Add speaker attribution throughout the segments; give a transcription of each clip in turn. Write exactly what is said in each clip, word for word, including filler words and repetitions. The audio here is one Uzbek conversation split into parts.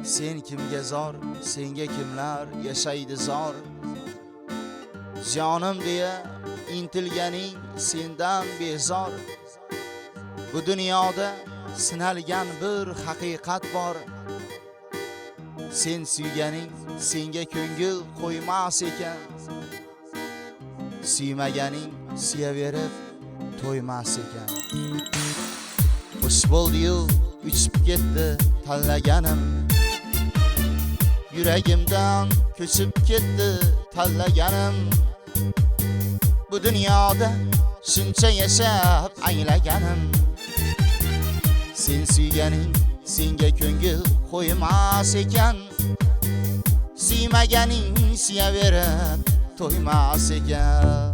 Speaker 1: Sen kimga zor, senga kimlar yashaydi zor. Jonim deya intilganing sendan bezor. Bu dunyoda sinalgan bir haqiqat bor. Sen suyganing senga ko'ngil qo'ymas ekan. Suymaganing suyaverib to'ymas ekan. Xush bo'ldi-yu, uchib ketdi tanlaganim. Yuragimdan ko'chib ketdi tanlaganim. Bu dunyoda shuncha yashab anglaganim. Sen suyganing senga ko'ngil qo'ymas ekan. Suymaganing suyaverib to'ymas ekan.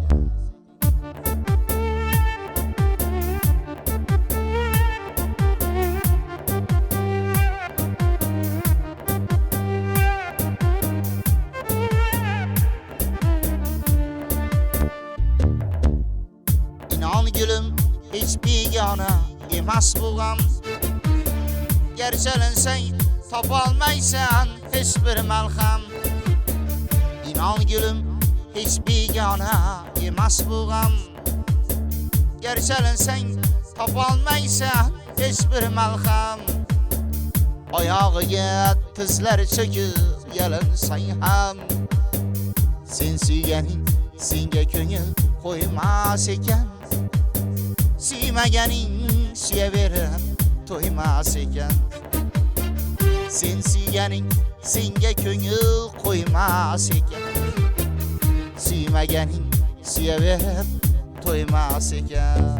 Speaker 1: İnan gülüm hiç begona emas bu gam. Gerçelensen topolmaysan hech bir malham. İnan gülüm hiç begona emas bu gam. Gerçelensen topolmaysan hech bir malham. Oyog'iga tizlar cho'kib yalinsang ham. Sen suyganing senga ko'ngil qo'ymas ekan. Suymaganing suyaverib to'ymas ekan. Sen suyganing senga ko'ngil qo'ymas ekan. Suymaganing suyaverib to'ymas ekan.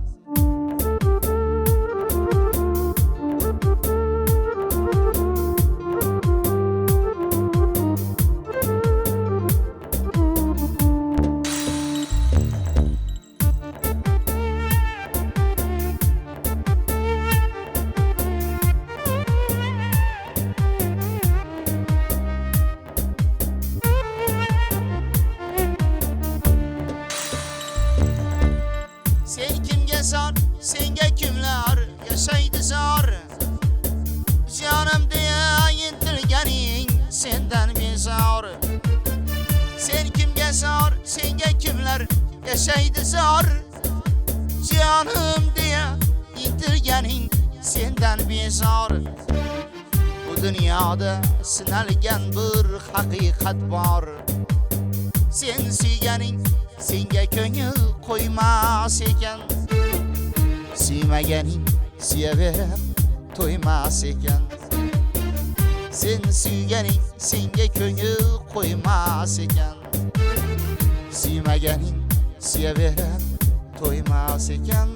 Speaker 1: Sen kimga zor, senga kimlar yashaydi zor. Jonim deya intilganing sendan bezor. Sen kimga zor, senga kimlar yashaydi zor. Jonim deya intilganing sendan bezor. Bu dunyoda sinalgan bir haqiqat bor. Sen suyganing senga ko'ngil qo'ymas ekan. Suymaganing suyaverib to'ymas ekan. Sen suyganing senga ko'ngil qo'ymas ekan. Suymaganing suyaverib to'ymas ekan.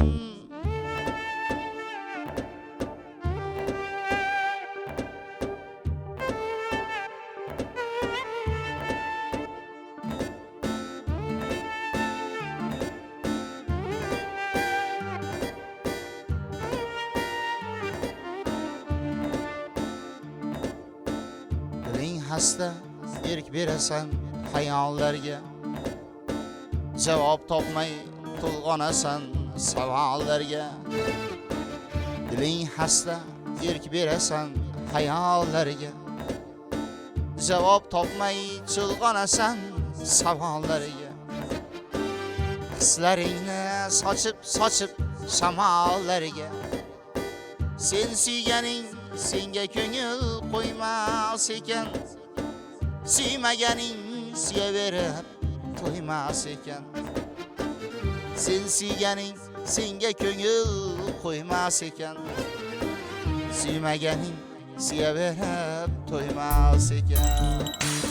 Speaker 1: Diling hasta erk berasan xayollarga. Javob topmay to'lg'onasan savollarga. Diling hasta erk berasan xayollarga. Javob topmay to'lg'onasan savollarga. Hislaringni sochib sochib shamollarga. Sen suyganing senga ko'ngil qo'ymas ekan. Suymaganing suyaverib to'ymas ekan. Sen suyganing senga ko'ngil qo'ymas ekan. Suymaganing suyaverib to'ymas ekan.